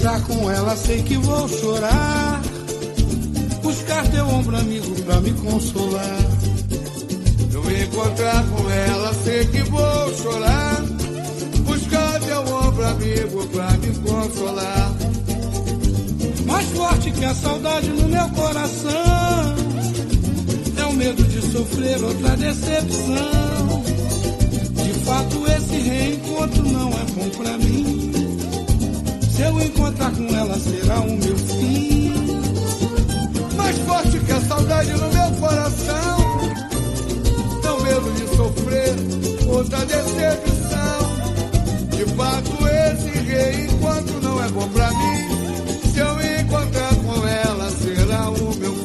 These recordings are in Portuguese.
encontrar com ela, sei que vou chorar. Buscar teu ombro amigo pra me consolar. Se eu encontrar com ela, sei que vou chorar. Buscar teu ombro amigo pra me consolar. Mais forte que a saudade no meu coração é o medo de sofrer outra decepção. De fato esse reencontro não é bom pra mim. Se eu encontrar com ela será o meu fim. Mais forte que a saudade no meu coração é o medo de sofrer outra decepção. De fato esse reencontro não é bom pra mim. Se eu encontrar com ela será o meu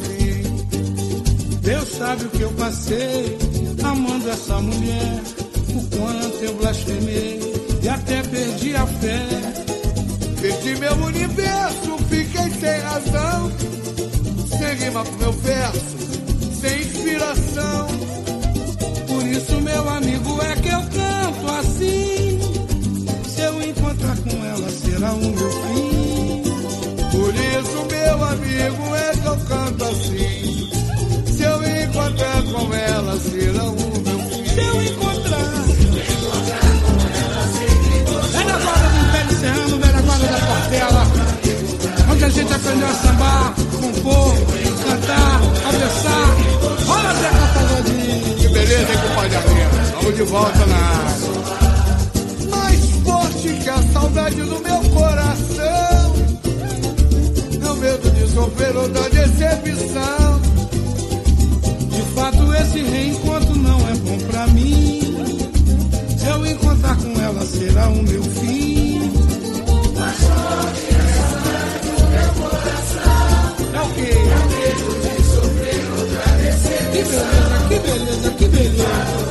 fim. Deus sabe o que eu passei amando essa mulher, o quanto eu blasfemei e até perdi a fé. Perdi meu universo, fiquei sem razão, sem rima pro meu verso, sem inspiração. Por isso, meu amigo, é que eu canto assim. Se eu encontrar com ela será o meu fim. Por isso, meu amigo, é que eu canto assim. Se eu encontrar com ela será o meu fim. Se eu encontrar com ela, velha guarda do Império Serrano, velha guarda da Portela, onde a gente aprendeu a sambar, compor, cantar, a versar. Olha Zé Pagodinho. Que beleza, hein, compadre Arlindo? Estamos de volta na área. Mais forte que a saudade no meu coração é o medo de sofrer outra decepção. De fato esse reencontro não é bom pra mim. Se eu encontrar com ela será o meu fim. Mais forte que a saudade no meu coração é o quê? É o medo de sofrer outra decepção. Que beleza, que beleza.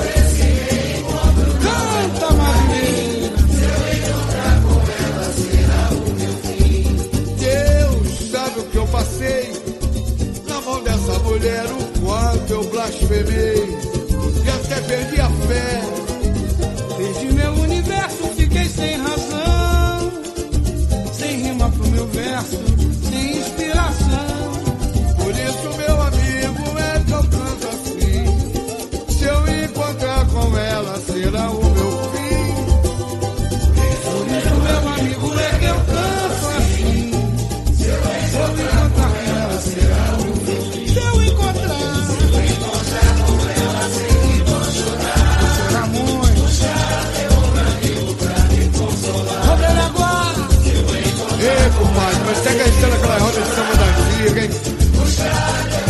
Canta, Maria. Se eu encontrar com ela será o meu fim. Deus sabe o que eu passei na mão dessa mulher, o quanto eu blasfemei e até perdi a fé. Desde meu universo fiquei sem razão, sem rima pro meu verso, sem inspiração. Por isso, meu amigo, é que eu canto assim. Se eu encontrar com ela será o meu fim. Por isso, meu amigo, é que eu canto assim. Se eu encontrar com ela será o meu fim. Se eu encontrar com ela sei que vou chorar. Vou chorar muito. Buscar teu amigo pra me consolar. Rodeio agora. Ei, compadre, mas segue a estrela aquela roda de samba da antiga, hein? Buscar